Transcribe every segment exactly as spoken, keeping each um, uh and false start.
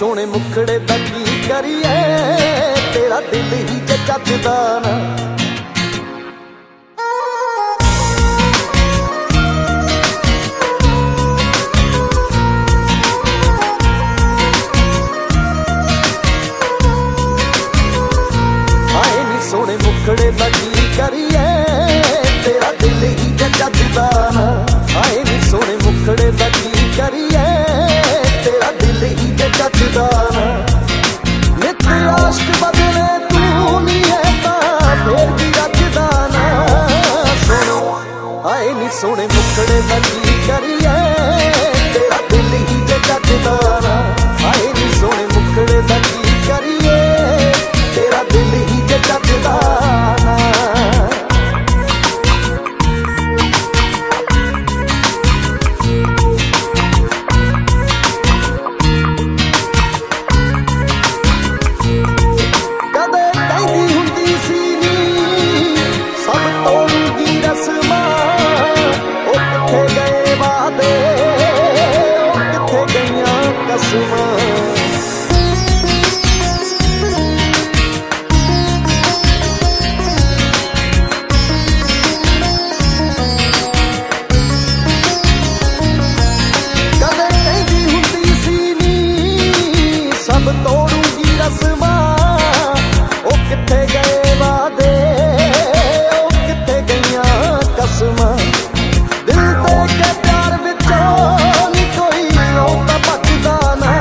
सोने मुखड़े दा की करिए, तेरा दिल ही जचदा ना। आए नी सोने मुखड़े दा की करिए, तेरा दिल ही जचदा ना। आए नी सोने मुखड़े दा की करिए, तेरा दिल ही जचदा ना। नित आशिक बदले तू नहीं है तां फिर भी रचदा ना। सुनो आए नी सोने मुखड़े दा की करिए, तेरा दिल ही जचदा ना। आए नी सोने मुखड़े दा की करिए, तेरा दिल ही जचदा ना। सब तोड़ूंगी रस्मां, ओ किथे गए वादे, ओ किथे गईयां कसमां। दिल दे के प्यार विचों नी कोई ओ तां भजदा ना।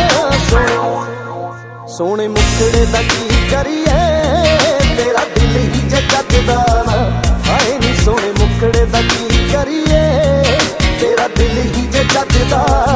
सोने मुखड़े दा की करिए, तेरा दिल ही जचदा ना। आए नी सोने मुखड़े दा की करिए, तेरा दिल ही जचदा।